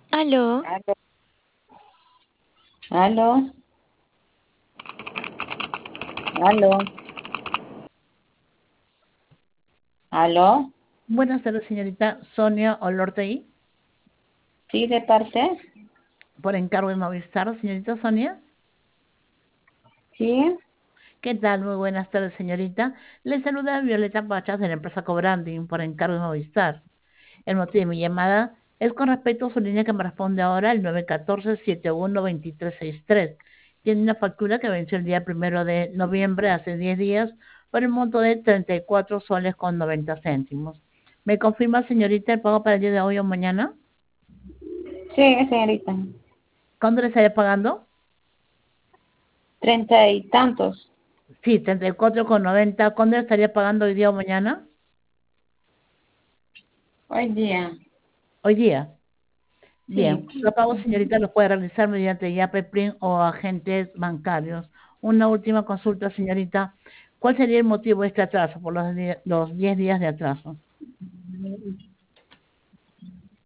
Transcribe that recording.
Aló, Aló, aló, aló, aló, Buenas tardes, señorita Sonia Olortegui, sí, de parte, por encargo de Movistar. Señorita Sonia, sí, ¿qué tal? Muy buenas tardes, señorita. Le saluda Violeta Pachas de la empresa Cobranding, por encargo de Movistar. El motivo de mi llamada es con respecto a su línea que me responde ahora, el 914-712363. Tiene una factura que venció el día 1 de noviembre, hace 10 días, por el monto de 34 soles con 90 céntimos. ¿Me confirma, señorita, el pago para el día de hoy o mañana? sí, señorita, ¿Cuándo le estaré pagando? 30 y tantos, Sí, 34,90. ¿Cuándo le estaría pagando, hoy día o mañana? hoy día, Hoy día. Bien, sí. los pagos, señorita, los puede realizar mediante Yape, Print o agentes bancarios. Una última consulta, señorita. ¿Cuál sería el motivo de este atraso, por los 10 días de atraso?